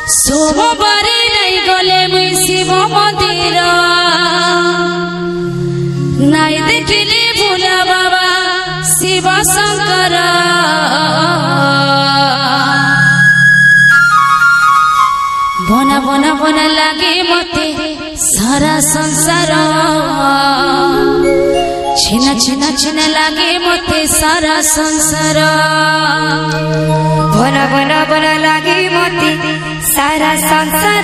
सोमवारे नहीं गले मुई शिव मंदिर नहीं देखिले भोला बाबा शिव शंकर बना बना बना लागे मते सारा संसार छिना छिना छिना लागे मते सारा संसार बना बना बना लागे मते सारा संसार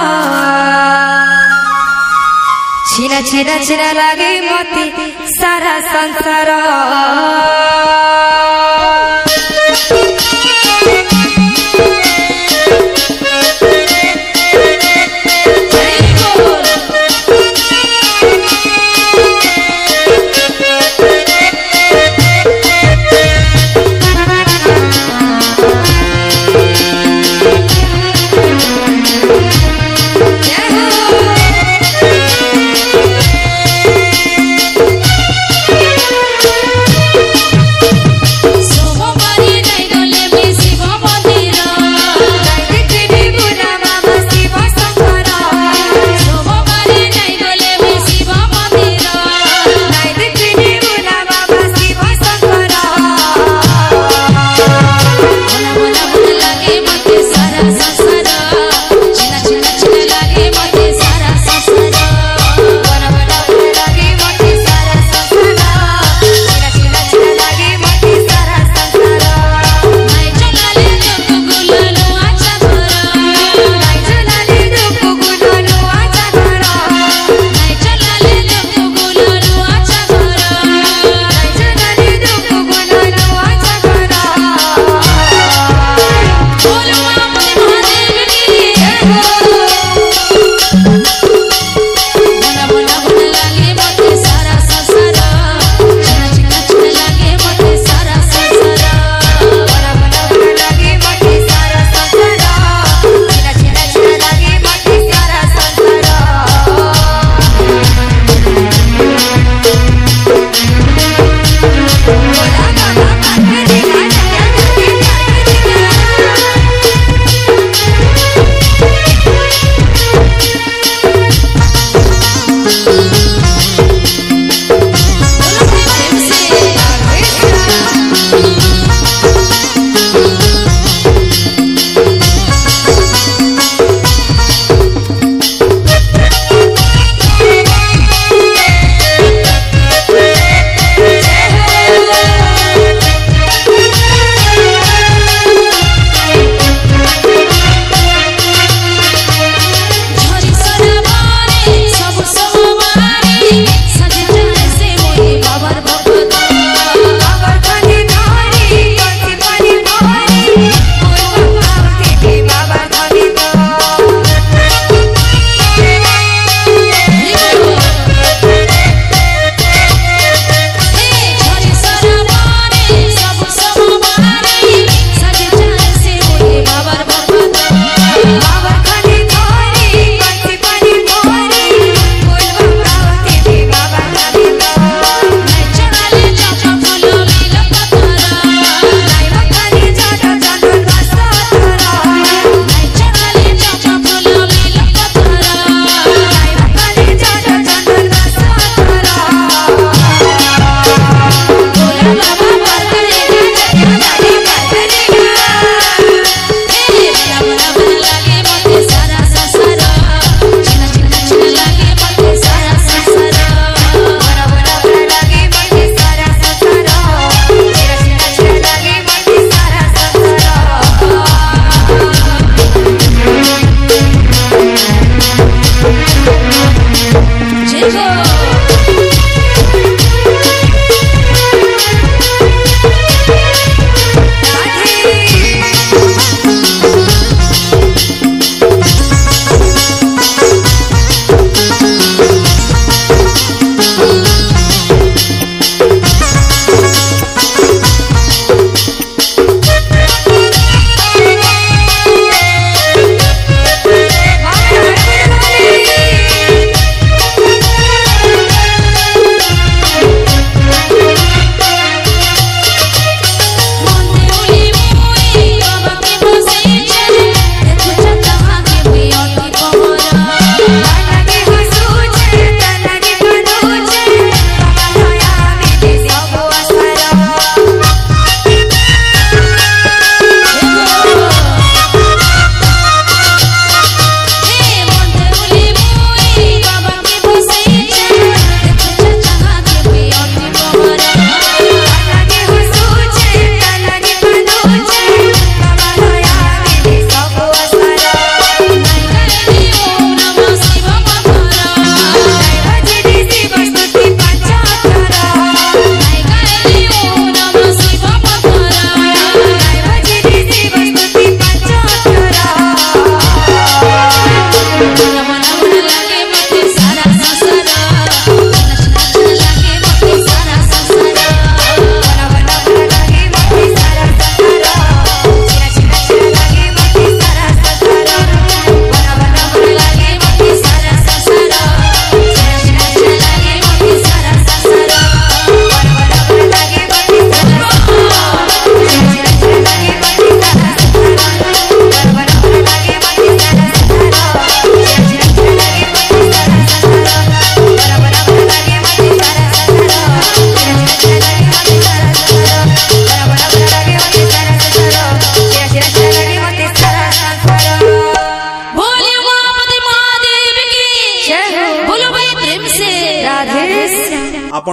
छिना छिना छिना लागे मते सारा संसार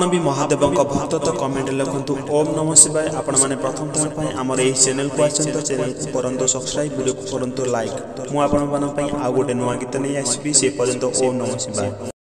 भी महादेव भक्त तो कमेंट लिखु ओम नमः शिवाय। आपण मैंने प्रथम थर पर आमर यही चैनल को आछन तो चैनल को करंतो सब्सक्राइब, वीडियो को करंतो लाइक। मु आपण आउ गोटे नुआ गीत नहीं आसबी से पर्यंत ओम नमः शिवाय।